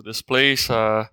this place.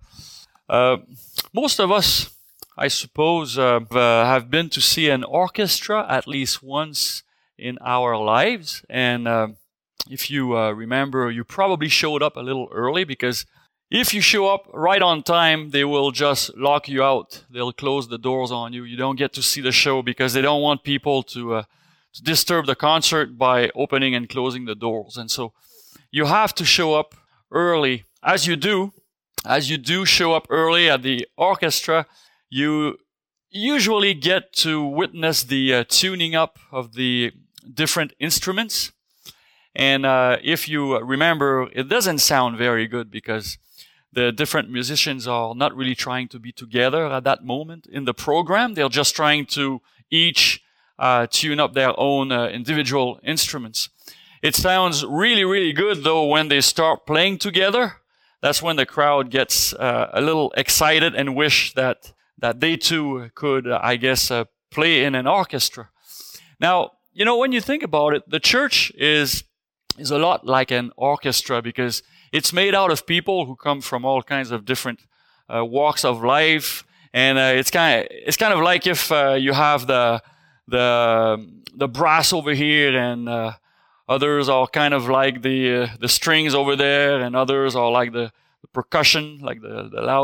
Most of us, I suppose, have been to see an orchestra at least once in our lives. And if you remember, you probably showed up a little early, because if you show up right on time, they will just lock you out. They'll close the doors on you. You don't get to see the show because they don't want people to disturb the concert by opening and closing the doors. And so you have to show up early. As you do show up early at the orchestra, you usually get to witness the tuning up of the different instruments. And if you remember, it doesn't sound very good because the different musicians are not really trying to be together at that moment in the program. They're just trying to each tune up their own individual instruments. It sounds really, really good, though, when they start playing together. That's when the crowd gets a little excited and wish that they too could, play in an orchestra. Now, when you think about it, the church is a lot like an orchestra, because it's made out of people who come from all kinds of different walks of life, and it's kind of like if you have the brass over here, and others are kind of like the strings over there, and others are like the percussion, like the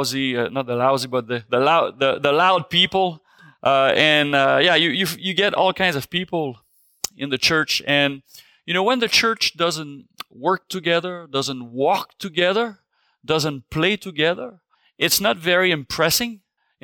loud people, you get all kinds of people in the church. And when the church doesn't work together, doesn't walk together, doesn't play together, it's not very impressive.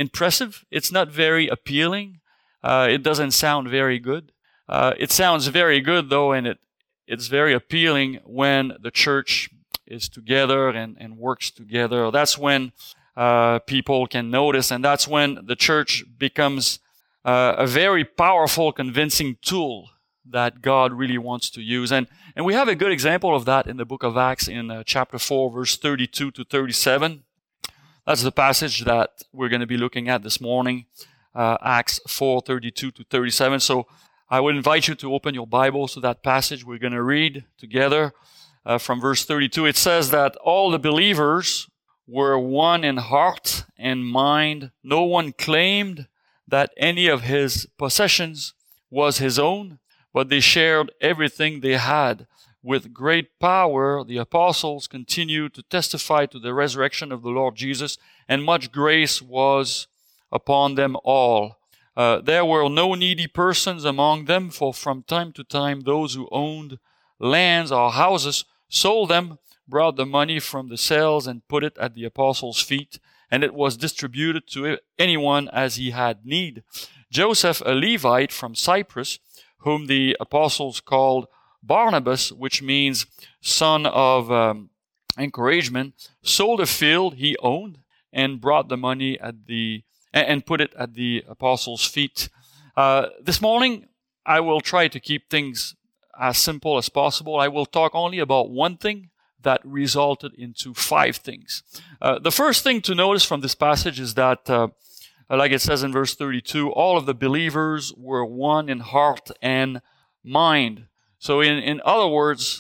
It's not very appealing. It doesn't sound very good. It sounds very good, though, and it's very appealing when the church is together and works together. That's when people can notice, and that's when the church becomes a very powerful, convincing tool that God really wants to use. And we have a good example of that in the book of Acts in chapter 4, verse 32 to 37. That's the passage that we're going to be looking at this morning, Acts 4, 32 to 37. So I would invite you to open your Bibles to that passage. We're going to read together from verse 32. It says that all the believers were one in heart and mind. No one claimed that any of his possessions was his own, but they shared everything they had. With great power, the apostles continued to testify to the resurrection of the Lord Jesus, and much grace was upon them all. There were no needy persons among them, for from time to time those who owned lands or houses sold them, brought the money from the sales, and put it at the apostles' feet, and it was distributed to anyone as he had need. Joseph, a Levite from Cyprus, whom the apostles called Barnabas, which means son of encouragement, sold a field he owned and brought the money and put it at the apostles' feet. This morning, I will try to keep things as simple as possible. I will talk only about one thing that resulted into 5 things. The first thing to notice from this passage is that like it says in verse 32, all of the believers were one in heart and mind. So in other words,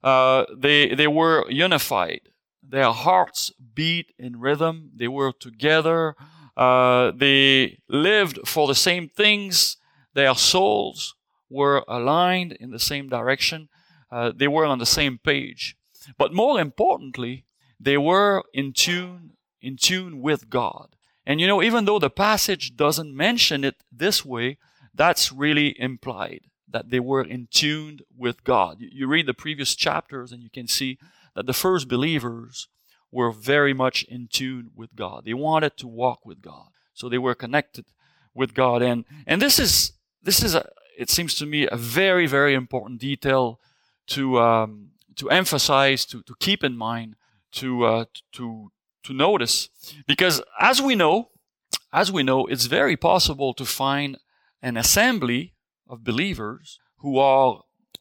they were unified. Their hearts beat in rhythm. They were together. They lived for the same things. Their souls were aligned in the same direction. They were on the same page. But more importantly, they were in tune with God. And even though the passage doesn't mention it this way, that's really implied, that they were in tune with God. You read the previous chapters and you can see that the first believers were very much in tune with God. They wanted to walk with God. So they were connected with God. And this is it seems to me, a very, very important detail to emphasize, to keep in mind, to notice, because as we know, it's very possible to find an assembly of believers who are,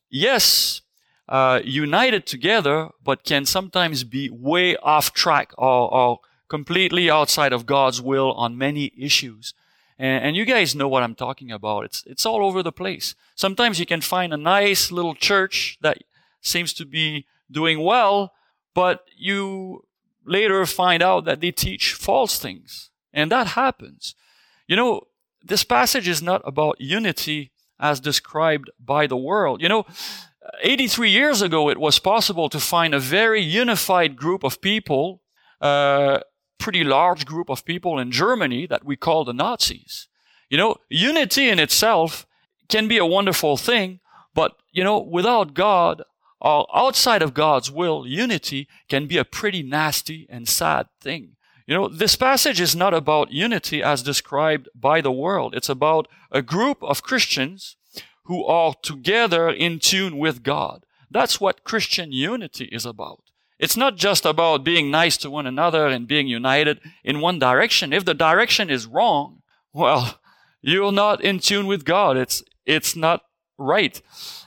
united together, but can sometimes be way off track or completely outside of God's will on many issues. And you guys know what I'm talking about. It's all over the place. Sometimes you can find a nice little church that seems to be doing well, but you later find out that they teach false things. And that happens. You know, this passage is not about unity as described by the world. You know, 83 years ago, it was possible to find a very unified group of people, pretty large group of people in Germany that we call the Nazis. You know, unity in itself can be a wonderful thing, but, you know, without God or outside of God's will, unity can be a pretty nasty and sad thing. You know, this passage is not about unity as described by the world. It's about a group of Christians who are together in tune with God. That's what Christian unity is about. It's not just about being nice to one another and being united in one direction. If the direction is wrong, well, you're not in tune with God. It's not right.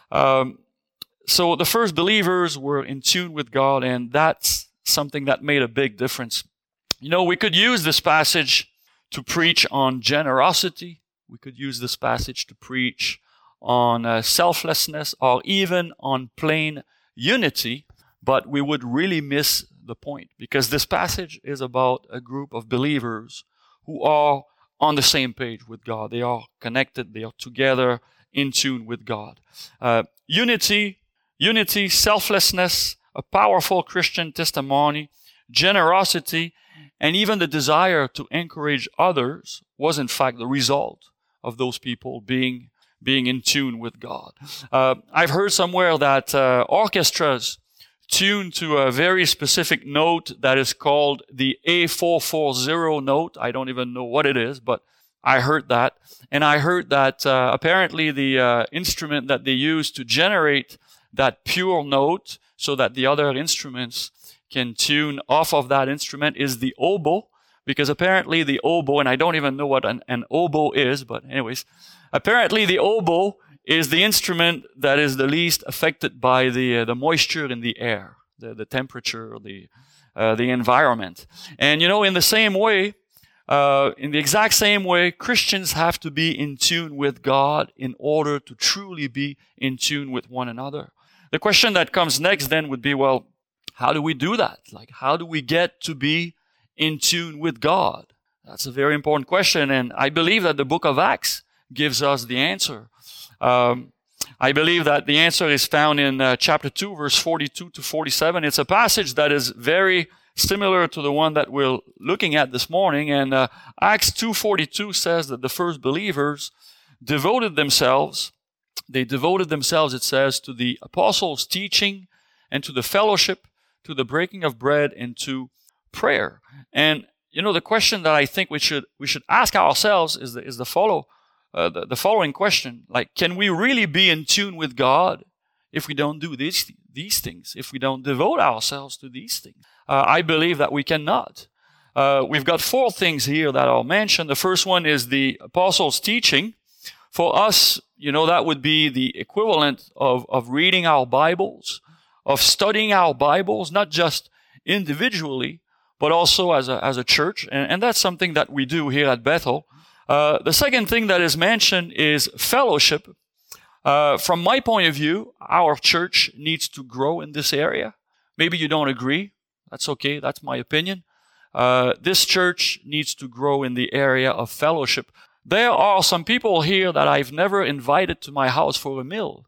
So the first believers were in tune with God, and that's something that made a big difference. You know, we could use this passage to preach on generosity. We could use this passage to preach on selflessness or even on plain unity, but we would really miss the point because this passage is about a group of believers who are on the same page with God. They are connected. They are together in tune with God. Unity, selflessness, a powerful Christian testimony, generosity, and even the desire to encourage others was in fact the result of those people being in tune with God. I've heard somewhere that orchestras tune to a very specific note that is called the A440 note. I don't even know what it is, but I heard that. And I heard that apparently the instrument that they use to generate that pure note so that the other instruments can tune off of that instrument is the oboe, because apparently the oboe, and I don't even know what an oboe is, but anyways, apparently the oboe is the instrument that is the least affected by the moisture in the air, the temperature, the environment. And you know, in the same way, in the exact same way, Christians have to be in tune with God in order to truly be in tune with one another. The question that comes next then would be, well, how do we do that? Like, how do we get to be in tune with God? That's a very important question, and I believe that the book of Acts gives us the answer. I believe that the answer is found in chapter 2, verse 42 to 47. It's a passage that is very similar to the one that we're looking at this morning, and Acts 2:42 says that the first believers devoted themselves, it says, to the apostles' teaching and to the fellowship, to the breaking of bread, and to prayer. And you know, the question that I think we should ask ourselves is the following question: like, can we really be in tune with God if we don't do these things? If we don't devote ourselves to these things? I believe that we cannot. We've got 4 things here that I'll mention. The first one is the apostles' teaching. For us, you know, that would be the equivalent of reading our Bibles, of studying our Bibles, not just individually, but also as a church. And that's something that we do here at Bethel. The second thing that is mentioned is fellowship. From my point of view, our church needs to grow in this area. Maybe you don't agree. That's okay. That's my opinion. This church needs to grow in the area of fellowship. There are some people here that I've never invited to my house for a meal.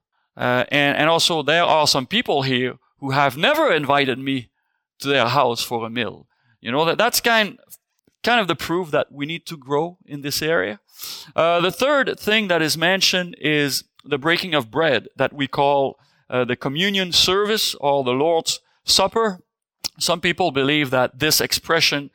And also there are some people here who have never invited me to their house for a meal. You know, that's kind of the proof that we need to grow in this area. The third thing that is mentioned is the breaking of bread that we call the communion service or the Lord's Supper. Some people believe that this expression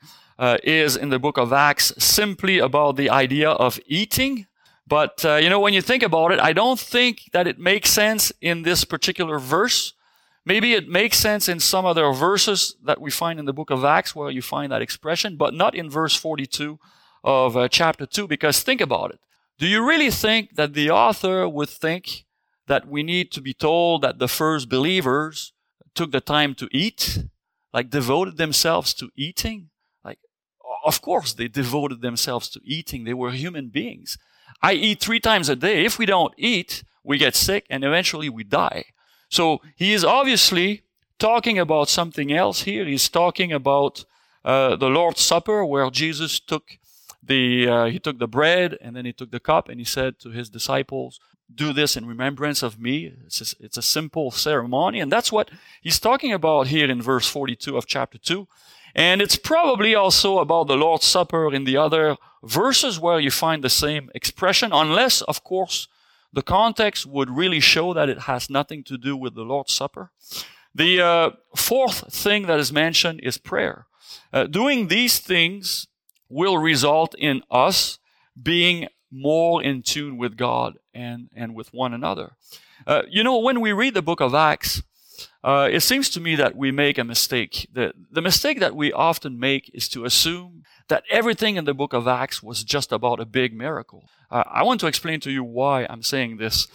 is in the book of Acts simply about the idea of eating. But, you know, when you think about it, I don't think that it makes sense in this particular verse. Maybe it makes sense in some other verses that we find in the book of Acts where you find that expression, but not in verse 42 of chapter 2, because think about it. Do you really think that the author would think that we need to be told that the first believers took the time to eat, like devoted themselves to eating? Like, of course they devoted themselves to eating. They were human beings. I eat 3 times a day. If we don't eat, we get sick and eventually we die. So he is obviously talking about something else here. He's talking about the Lord's Supper, where Jesus took the bread, and then he took the cup, and he said to his disciples, "Do this in remembrance of me." It's a simple ceremony, and that's what he's talking about here in verse 42 of chapter 2. And it's probably also about the Lord's Supper in the other verses where you find the same expression, unless, of course, the context would really show that it has nothing to do with the Lord's Supper. The fourth thing that is mentioned is prayer. Doing these things will result in us being more in tune with God and with one another. When we read the book of Acts, it seems to me that we make a mistake. The mistake that we often make is to assume that everything in the book of Acts was just about a big miracle. I want to explain to you why I'm saying this.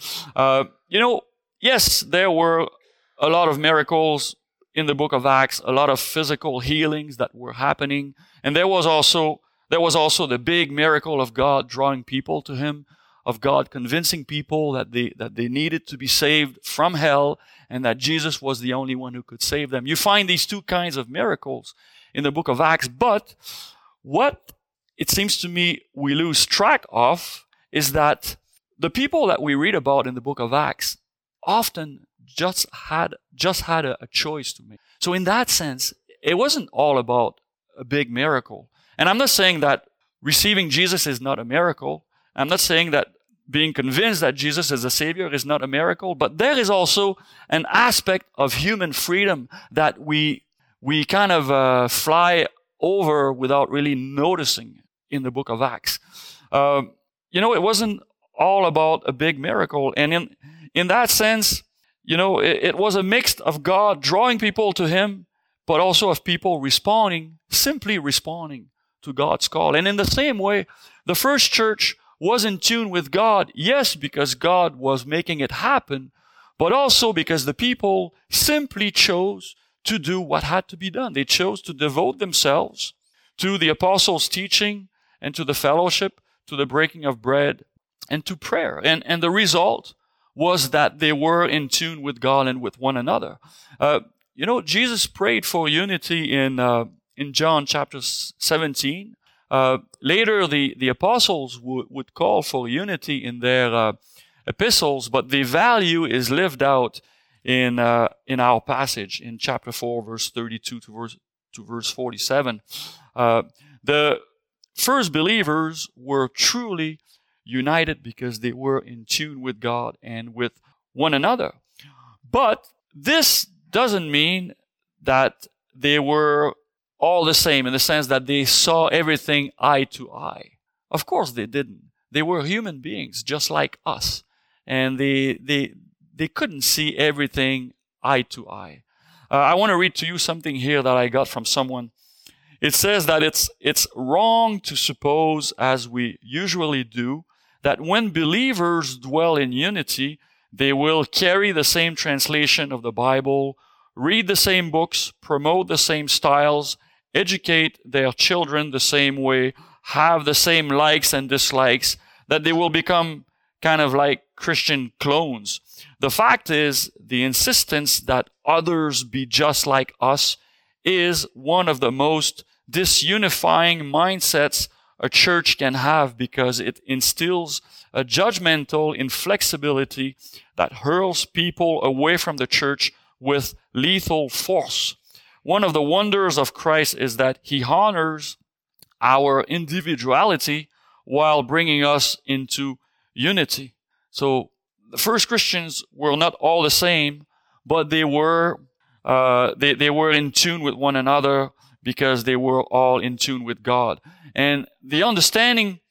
Yes, there were a lot of miracles in the book of Acts, a lot of physical healings that were happening, and there was also the big miracle of God drawing people to Him, of God convincing people that they needed to be saved from hell, and that Jesus was the only one who could save them. You find these two kinds of miracles in the book of Acts, but what it seems to me we lose track of is that the people that we read about in the book of Acts often just had a choice to make. So in that sense, it wasn't all about a big miracle. And I'm not saying that receiving Jesus is not a miracle. I'm not saying that being convinced that Jesus is the Savior is not a miracle, but there is also an aspect of human freedom that we kind of fly over without really noticing in the book of Acts. It wasn't all about a big miracle. And in that sense, it was a mix of God drawing people to Him, but also of people simply responding to God's call. And in the same way, the first church was in tune with God, yes, because God was making it happen, but also because the people simply chose to do what had to be done. They chose to devote themselves to the apostles' teaching and to the fellowship, to the breaking of bread, and to prayer. And the result was that they were in tune with God and with one another. Jesus prayed for unity in John chapter 17. Later, the apostles would call for unity in their epistles, but the value is lived out in our passage in chapter 4, verse 32 to verse 47. The first believers were truly united because they were in tune with God and with one another. But this doesn't mean that they were all the same in the sense that they saw everything eye to eye. Of course they didn't. They were human beings just like us. And they couldn't see everything eye to eye. I want to read to you something here that I got from someone. It says that it's wrong to suppose, as we usually do, that when believers dwell in unity, they will carry the same translation of the Bible, read the same books, promote the same styles, educate their children the same way, have the same likes and dislikes, that they will become kind of like Christian clones. The fact is, the insistence that others be just like us is one of the most disunifying mindsets a church can have, because it instills a judgmental inflexibility that hurls people away from the church with lethal force. One of the wonders of Christ is that He honors our individuality while bringing us into unity. So the first Christians were not all the same, but they were in tune with one another because they were all in tune with God. And the understanding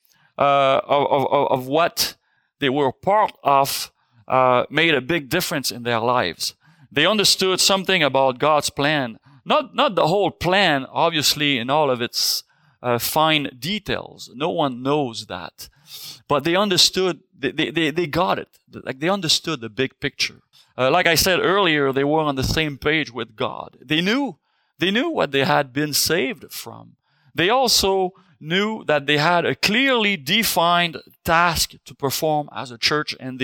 of what they were part of made a big difference in their lives. They understood something about God's plan. Not the whole plan, obviously, in all of its fine details. No one knows that. But they understood, they got it. Like they understood the big picture. Like I said earlier, they were on the same page with God. They knew what they had been saved from. They also knew that they had a clearly defined task to perform as a church, and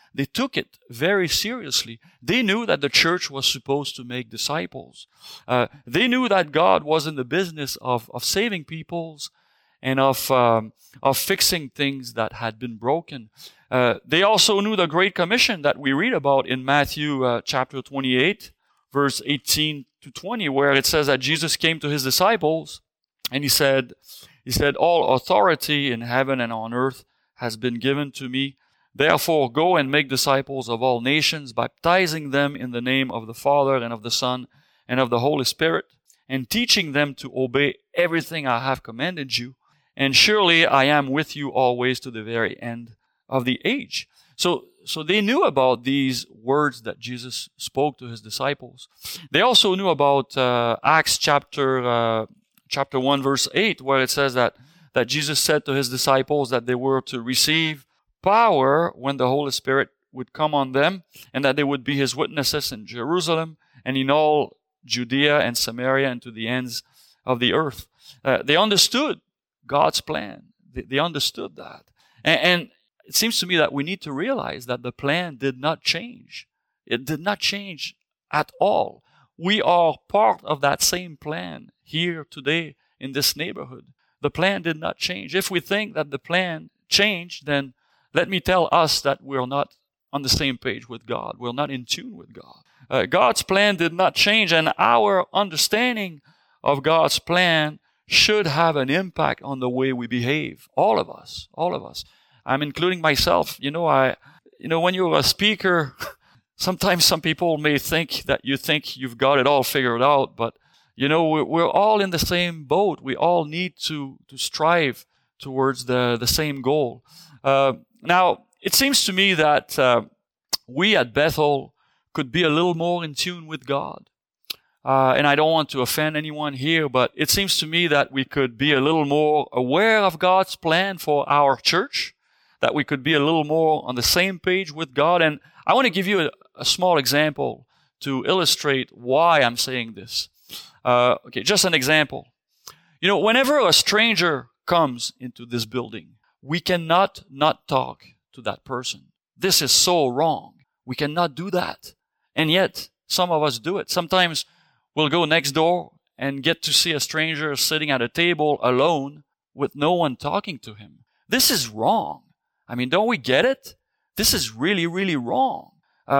they took it very seriously. They knew that the church was supposed to make disciples. They knew that God was in the business of saving peoples and of fixing things that had been broken. They also knew the Great Commission that we read about in Matthew chapter 28, verse 18 to 20, where it says that Jesus came to his disciples and he said, all authority in heaven and on earth has been given to me. Therefore, go and make disciples of all nations, baptizing them in the name of the Father and of the Son and of the Holy Spirit, and teaching them to obey everything I have commanded you. And surely I am with you always to the very end of the age. So they knew about these words that Jesus spoke to his disciples. They also knew about Acts chapter 1, verse 8, where it says that Jesus said to his disciples that they were to receive power when the Holy Spirit would come on them, and that they would be his witnesses in Jerusalem and in all Judea and Samaria and to the ends of the earth. They understood God's plan. They understood that. And it seems to me that we need to realize that the plan did not change. It did not change at all. We are part of that same plan here today in this neighborhood. The plan did not change. If we think that the plan changed, then let me tell us that we're not on the same page with God. We're not in tune with God. God's plan did not change, and our understanding of God's plan should have an impact on the way we behave. All of us. I'm including myself. When you're a speaker, sometimes some people may think that you think you've got it all figured out, but we're all in the same boat. We all need to strive towards the same goal. Now, it seems to me that we at Bethel could be a little more in tune with God. And I don't want to offend anyone here, but it seems to me that we could be a little more aware of God's plan for our church, that we could be a little more on the same page with God. And I want to give you a small example to illustrate why I'm saying this. Just an example. Whenever a stranger comes into this building, we cannot not talk to that person. This is so wrong. We cannot do that. And yet, some of us do it. Sometimes we'll go next door and get to see a stranger sitting at a table alone with no one talking to him. This is wrong. Don't we get it? This is really, really wrong.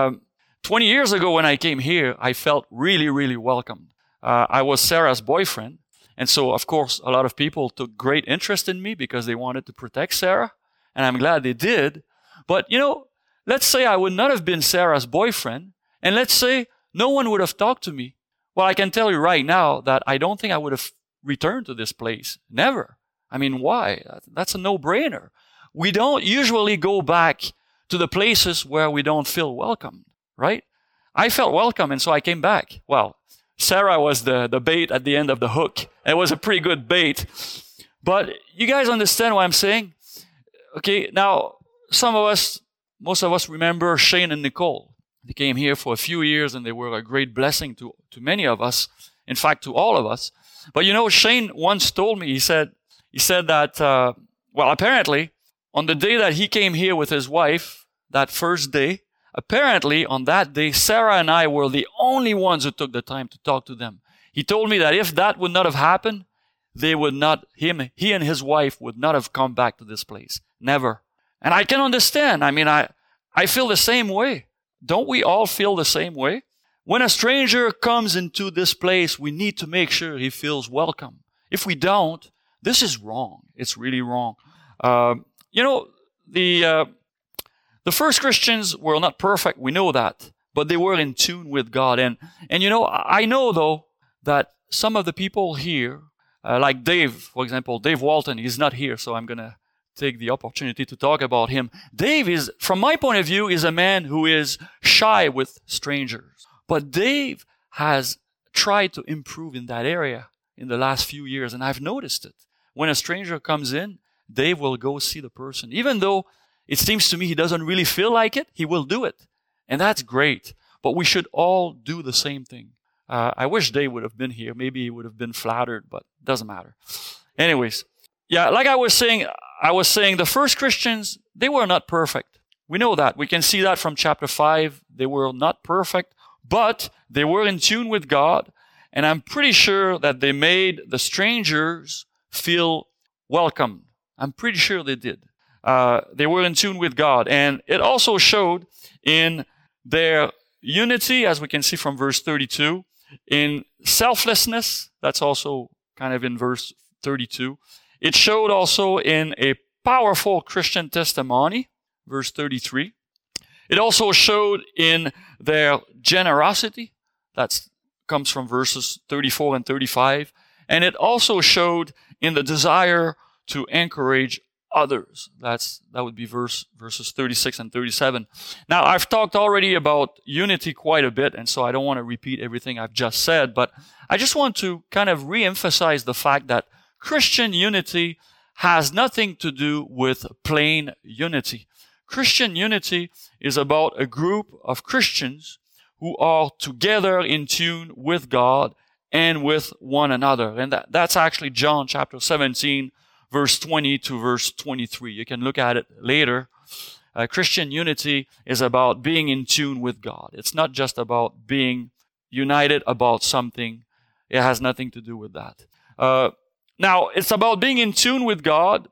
20 years ago when I came here, I felt really, really welcomed. I was Sarah's boyfriend. And so, of course, a lot of people took great interest in me because they wanted to protect Sarah. And I'm glad they did. But, let's say I would not have been Sarah's boyfriend. And let's say no one would have talked to me. Well, I can tell you right now that I don't think I would have returned to this place. Never. Why? That's a no-brainer. We don't usually go back to the places where we don't feel welcome, right? I felt welcome, and so I came back. Well, Sarah was the bait at the end of the hook. It was a pretty good bait. But you guys understand what I'm saying? Okay, now, most of us remember Shane and Nicole. They came here for a few years, and they were a great blessing to many of us. In fact, to all of us. But Shane once told me, he said that, apparently, on the day that he came here with his wife, that first day, apparently on that day, Sarah and I were the only ones who took the time to talk to them. He told me that if that would not have happened, he and his wife would not have come back to this place. Never. And I can understand. I feel the same way. Don't we all feel the same way? When a stranger comes into this place, we need to make sure he feels welcome. If we don't, this is wrong. It's really wrong. The first Christians were not perfect. We know that. But they were in tune with God. And I know, though, that some of the people here, like Dave, for example, Dave Walton, he's not here, so I'm going to take the opportunity to talk about him. Dave is, from my point of view, is a man who is shy with strangers. But Dave has tried to improve in that area in the last few years, and I've noticed it. When a stranger comes in, Dave will go see the person. Even though it seems to me he doesn't really feel like it, he will do it. And that's great. But we should all do the same thing. I wish Dave would have been here. Maybe he would have been flattered, but it doesn't matter. Anyways, like I was saying the first Christians, they were not perfect. We know that. We can see that from chapter 5. They were not perfect, but they were in tune with God. And I'm pretty sure that they made the strangers feel welcome. I'm pretty sure they did. They were in tune with God. And it also showed in their unity, as we can see from verse 32, in selflessness. That's also kind of in verse 32. It showed also in a powerful Christian testimony, verse 33. It also showed in their generosity. That comes from verses 34 and 35. And it also showed in the desire to encourage others. That would be verses 36 and 37. Now, I've talked already about unity quite a bit, and so I don't want to repeat everything I've just said, but I just want to kind of re-emphasize the fact that Christian unity has nothing to do with plain unity. Christian unity is about a group of Christians who are together in tune with God and with one another. And that's actually John chapter 17, verse 20 to verse 23. You can look at it later. Christian unity is about being in tune with God. It's not just about being united about something. It has nothing to do with that. Now, it's about being in tune with God,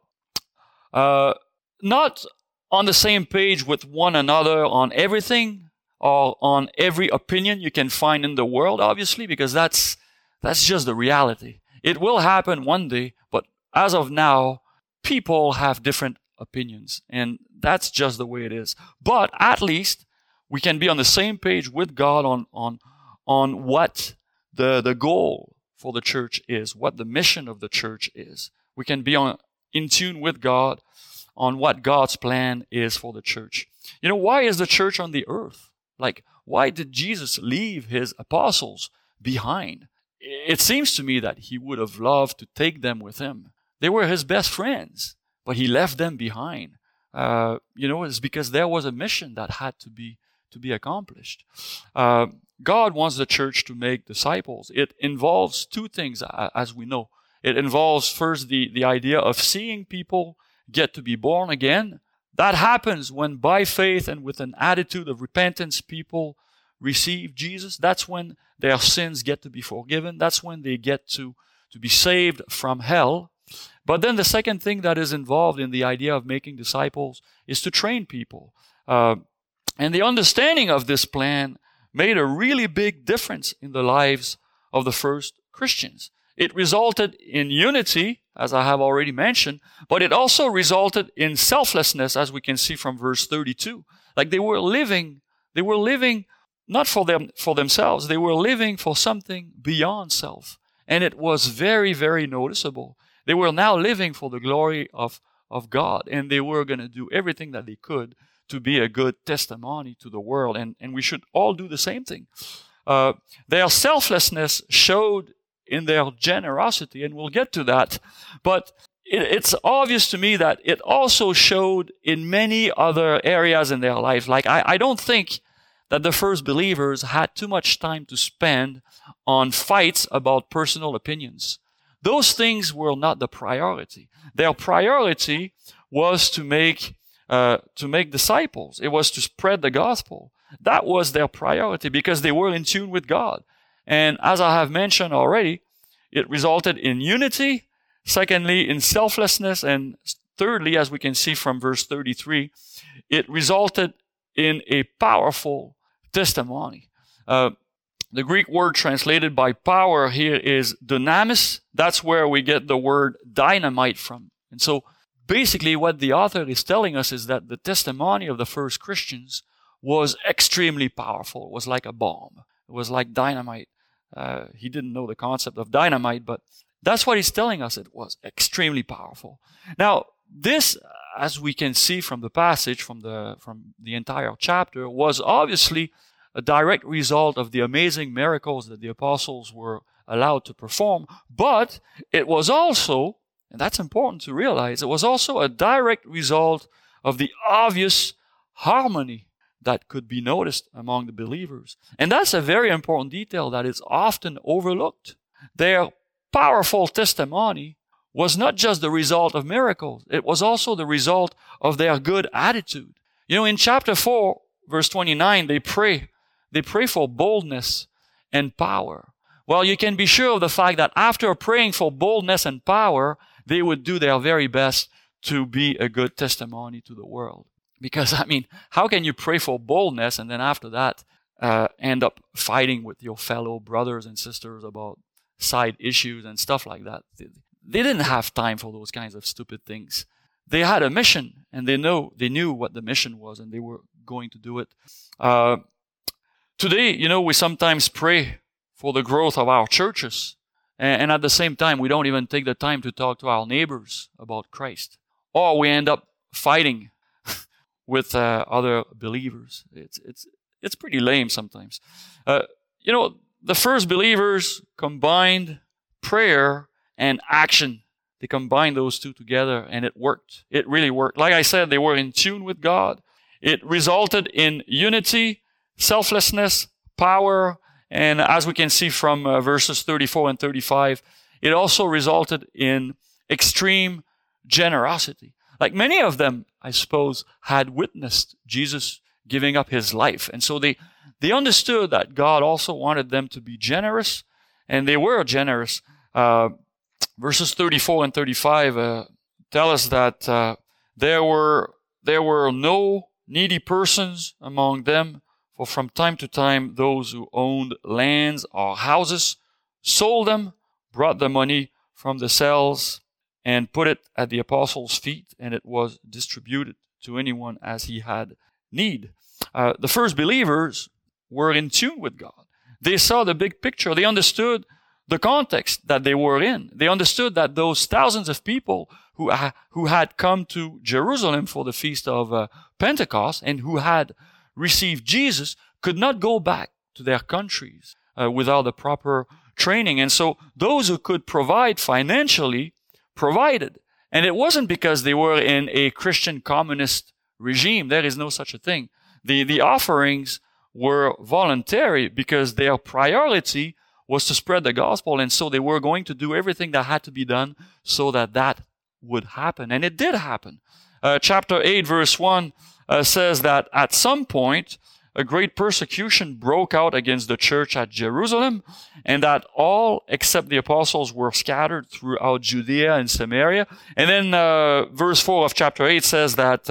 not on the same page with one another on everything or on every opinion you can find in the world, obviously, because that's just the reality. It will happen one day, but as of now, people have different opinions, and that's just the way it is. But at least we can be on the same page with God on what the goal for the church is, what the mission of the church is. We can be in tune with God on what God's plan is for the church. You know, why is the church on the earth? Like, why did Jesus leave his apostles behind? It seems to me that he would have loved to take them with him. They were his best friends, but he left them behind. It's because there was a mission that had to be accomplished. God wants the church to make disciples. It involves two things, as we know. It involves first the idea of seeing people get to be born again. That happens when by faith and with an attitude of repentance people receive Jesus. That's when their sins get to be forgiven. That's when they get to be saved from hell. But then the second thing that is involved in the idea of making disciples is to train people. And the understanding of this plan made a really big difference in the lives of the first Christians. It resulted in unity, as I have already mentioned, but it also resulted in selflessness, as we can see from verse 32. Like they were living not for themselves, they were living for something beyond self. And it was very, very noticeable. They were now living for the glory of God, and they were going to do everything that they could to be a good testimony to the world, and we should all do the same thing. Their selflessness showed in their generosity, and we'll get to that. But it's obvious to me that it also showed in many other areas in their life. Like, I don't think that the first believers had too much time to spend on fights about personal opinions. Those things were not the priority. Their priority was to make disciples. It was to spread the gospel. That was their priority because they were in tune with God. And as I have mentioned already, it resulted in unity, secondly, in selflessness, and thirdly, as we can see from verse 33, it resulted in a powerful testimony. The Greek word translated by power here is dynamis. That's where we get the word dynamite from. And so basically what the author is telling us is that the testimony of the first Christians was extremely powerful. It was like a bomb. It was like dynamite. He didn't know the concept of dynamite, but that's what he's telling us. It was extremely powerful. Now, this, as we can see from the passage, from the entire chapter, was obviously a direct result of the amazing miracles that the apostles were allowed to perform, but it was also, and that's important to realize, it was also a direct result of the obvious harmony that could be noticed among the believers. And that's a very important detail that is often overlooked. Their powerful testimony was not just the result of miracles, it was also the result of their good attitude. In chapter 4, verse 29, they pray. They pray for boldness and power. Well, you can be sure of the fact that after praying for boldness and power, they would do their very best to be a good testimony to the world. Because, how can you pray for boldness and then after that end up fighting with your fellow brothers and sisters about side issues and stuff like that? They didn't have time for those kinds of stupid things. They had a mission, and they knew what the mission was, and they were going to do it. Today, we sometimes pray for the growth of our churches, and at the same time, we don't even take the time to talk to our neighbors about Christ. Or we end up fighting with other believers. It's pretty lame sometimes. The first believers combined prayer and action. They combined those two together, and it worked. It really worked. Like I said, they were in tune with God. It resulted in unity, selflessness, power, and as we can see from verses 34 and 35, it also resulted in extreme generosity. Like many of them, I suppose, had witnessed Jesus giving up his life. And so they understood that God also wanted them to be generous, and they were generous. Verses 34 and 35 tell us that there were no needy persons among them, for from time to time those who owned lands or houses sold them, brought the money from the sales, and put it at the apostles' feet, and it was distributed to anyone as he had need. The first believers were in tune with God. They saw the big picture. They understood the context that they were in. They understood that those thousands of people who had come to Jerusalem for the feast of Pentecost and who had received Jesus could not go back to their countries without the proper training. And so those who could provide financially provided. And it wasn't because they were in a Christian communist regime. There is no such a thing. The offerings were voluntary because their priority was to spread the gospel, and so they were going to do everything that had to be done so that would happen. And it did happen. Chapter 8, verse 1 says that at some point, a great persecution broke out against the church at Jerusalem, and that all except the apostles were scattered throughout Judea and Samaria. And then verse 4 of chapter 8 says that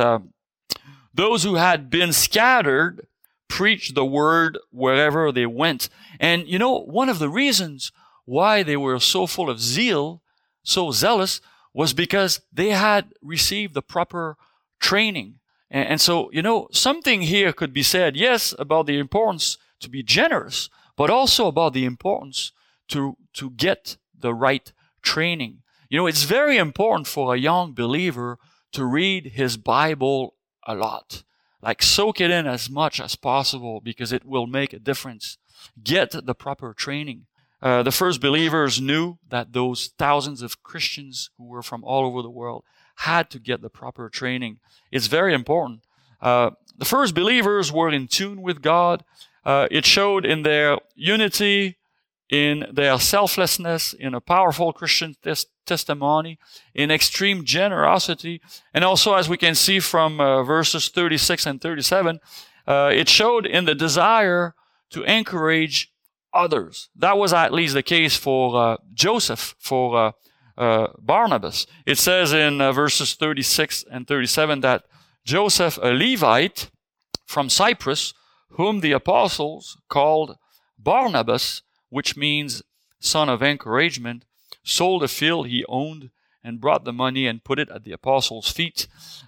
those who had been scattered preached the word wherever they went. And one of the reasons why they were so full of zeal, so zealous, was because they had received the proper training. And so, something here could be said, yes, about the importance to be generous, but also about the importance to get the right training. It's very important for a young believer to read his Bible a lot. Like, soak it in as much as possible because it will make a difference. Get the proper training. The first believers knew that those thousands of Christians who were from all over the world had to get the proper training. It's very important. The first believers were in tune with God. It showed in their unity, in their selflessness, in a powerful Christian testimony, in extreme generosity, and also, as we can see from verses 36 and 37, it showed in the desire to encourage others. That was at least the case for Joseph, for Barnabas. It says in verses 36 and 37 that Joseph, a Levite from Cyprus, whom the apostles called Barnabas, which means son of encouragement, sold a field he owned and brought the money and put it at the apostles' feet.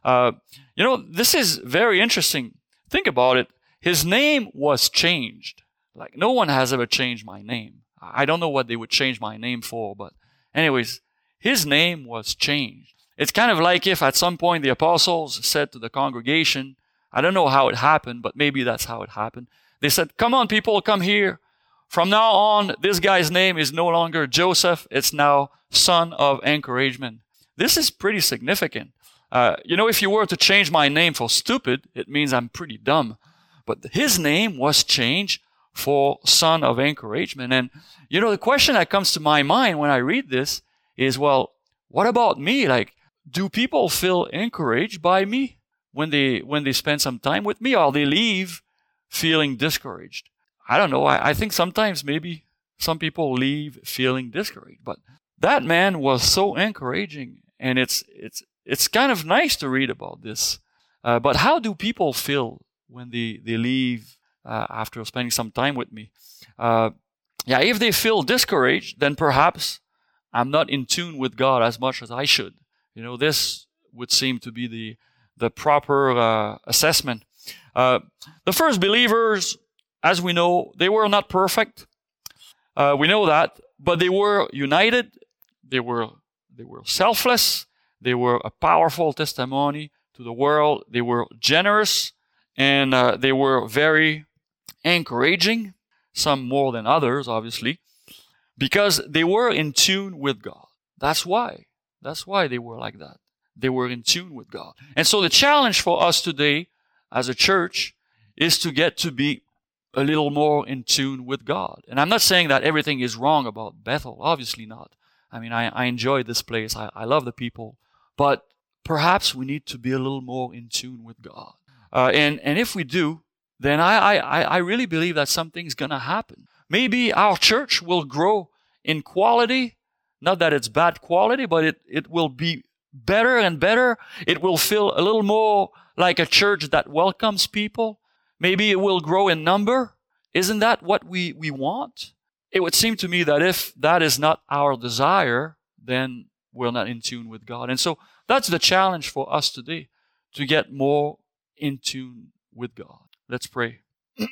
This is very interesting. Think about it. His name was changed. Like, no one has ever changed my name. I don't know what they would change my name for, but anyways, his name was changed. It's kind of like if at some point the apostles said to the congregation, I don't know how it happened, but maybe that's how it happened. They said, come on, people, come here. From now on, this guy's name is no longer Joseph. It's now son of encouragement. This is pretty significant. If you were to change my name for stupid, it means I'm pretty dumb. But his name was changed for son of encouragement. And, the question that comes to my mind when I read this is, well, what about me? Like, do people feel encouraged by me? when they spend some time with me, or they leave feeling discouraged? I don't know. I think sometimes maybe some people leave feeling discouraged, but that man was so encouraging, and it's kind of nice to read about this. But how do people feel when they leave after spending some time with me? If they feel discouraged, then perhaps I'm not in tune with God as much as I should. This would seem to be the proper assessment. The first believers, as we know, they were not perfect. We know that, but they were united. They were selfless. They were a powerful testimony to the world. They were generous, and they were very encouraging, some more than others, obviously, because they were in tune with God. That's why they were like that. They were in tune with God. And so the challenge for us today as a church is to get to be a little more in tune with God. And I'm not saying that everything is wrong about Bethel. Obviously not. I mean, I enjoy this place. I love the people. But perhaps we need to be a little more in tune with God. And if we do, then I really believe that something's going to happen. Maybe our church will grow in quality. Not that it's bad quality, but it will be better and better. It will feel a little more like a church that welcomes people. Maybe it will grow in number. Isn't that what we want? It would seem to me that if that is not our desire, then we're not in tune with God. And so that's the challenge for us today, to get more in tune with God. Let's pray.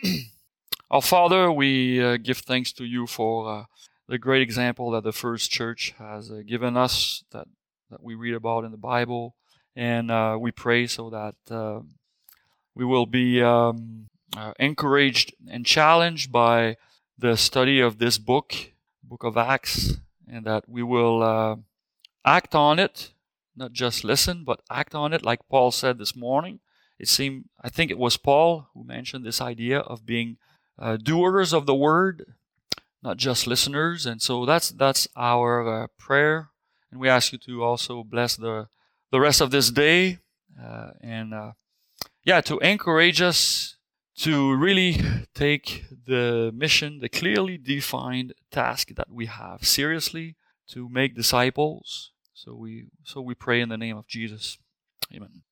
Our Father, we give thanks to you for the great example that the first church has given us, that we read about in the Bible. And we pray so that we will be encouraged and challenged by the study of this book of Acts, and that we will act on it, not just listen, but act on it, like Paul said this morning. I think it was Paul who mentioned this idea of being doers of the word, not just listeners. And so that's our prayer. And we ask you to also bless the rest of this day, and to encourage us to really take the mission, the clearly defined task that we have seriously, to make disciples. So we pray in the name of Jesus. Amen.